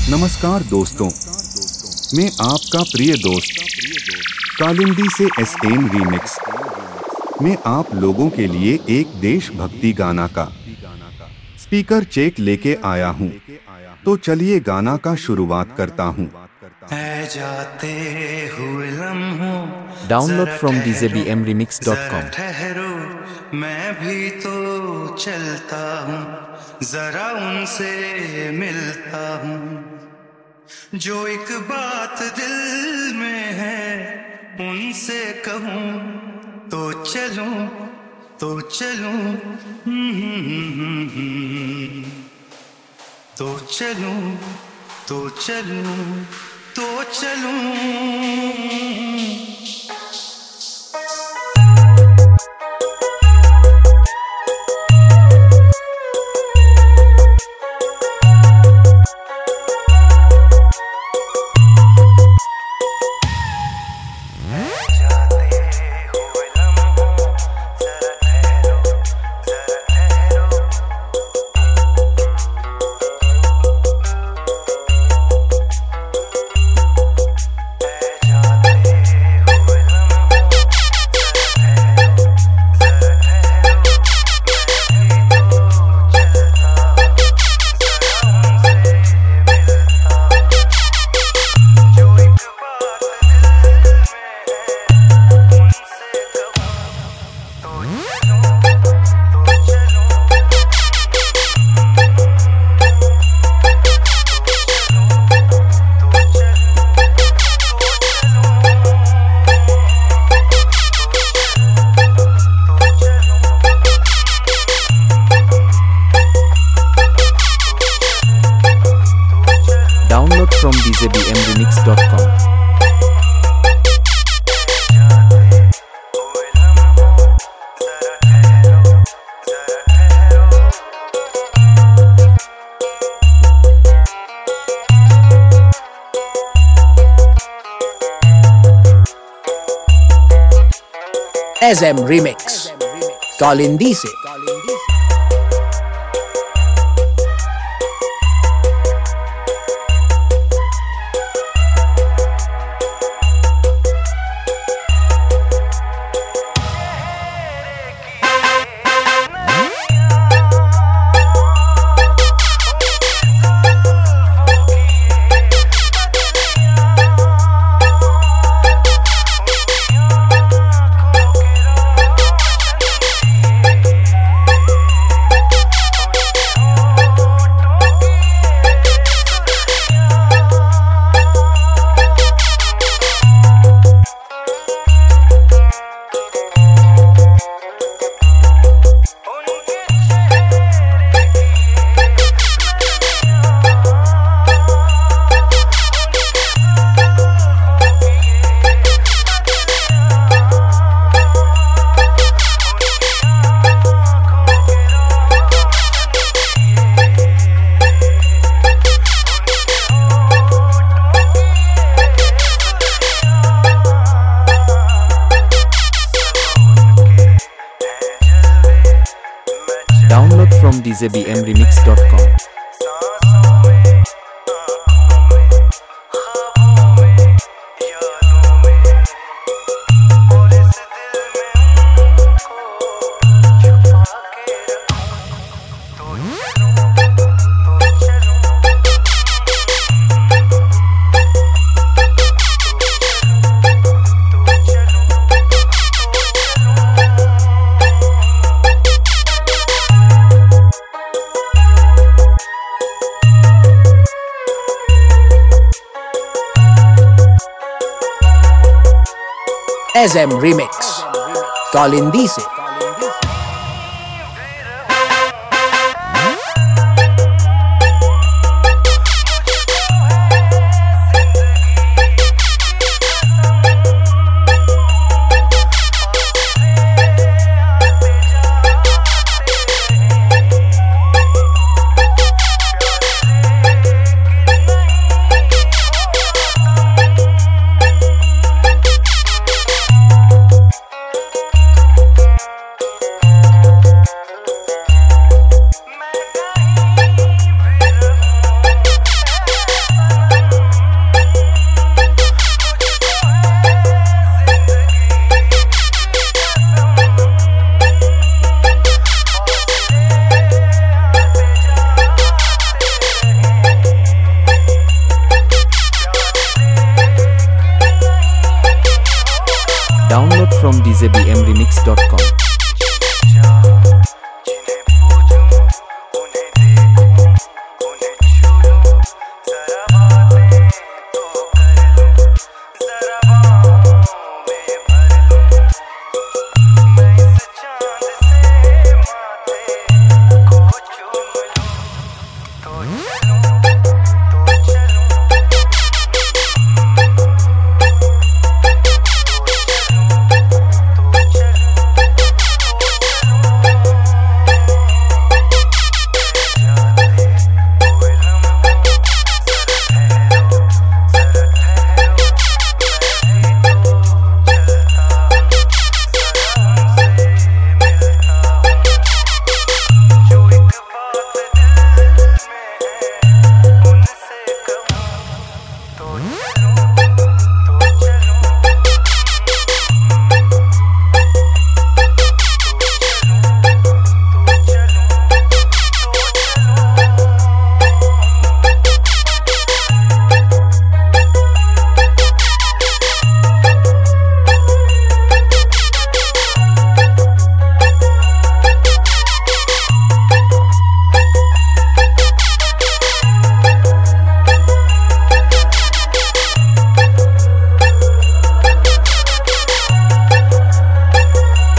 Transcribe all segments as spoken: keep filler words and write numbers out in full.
नमस्कार दोस्तों, मैं आपका प्रिय दोस्त कालिंदी से एस एम रीमिक्स में आप लोगों के लिए एक देशभक्ति गाना का स्पीकर चेक लेके आया हूँ। तो चलिए गाना का शुरुआत करता हूँ। Download from d j b m remix dot com। ठहरो मैं भी तो चलता हूँ, जरा उनसे मिलता हूँ, जो एक बात दिल में है उनसे कहूँ तो चलूं तो चलूं तो चलूं तो चलूं तो चलूं। Download from d j b m remix dot com। S M remix Kalindi से। Download from d j b m remix dot com। S M remix Kalindi से। Download from D J B M remix dot com.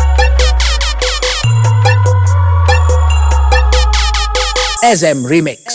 S M Remix.